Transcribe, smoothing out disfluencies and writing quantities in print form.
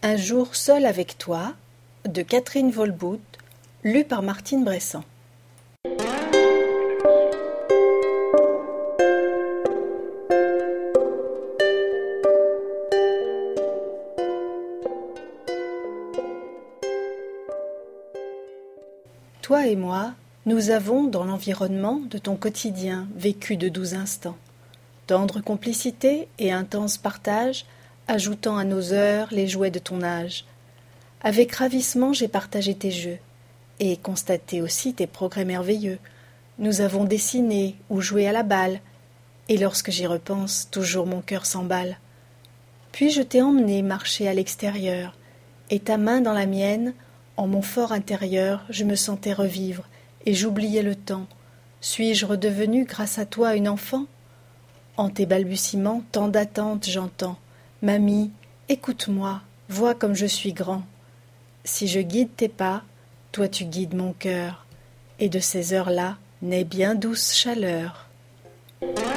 Un jour seul avec toi, de Catherine Volbout, lu par Martine Bressan. Toi et moi, nous avons, dans l'environnement de ton quotidien, vécu de doux instants. Tendre complicité et intense partage, ajoutant à nos heures les jouets de ton âge. Avec ravissement, j'ai partagé tes jeux, et constaté aussi tes progrès merveilleux. Nous avons dessiné ou joué à la balle, et lorsque j'y repense, toujours mon cœur s'emballe. Puis je t'ai emmené marcher à l'extérieur, et ta main dans la mienne, en mon fort intérieur, je me sentais revivre, et j'oubliais le temps. Suis-je redevenue, grâce à toi, une enfant ? En tes balbutiements, tant d'attentes j'entends. Mamie, écoute-moi, vois comme je suis grand. Si je guide tes pas, toi tu guides mon cœur, et de ces heures-là naît bien douce chaleur.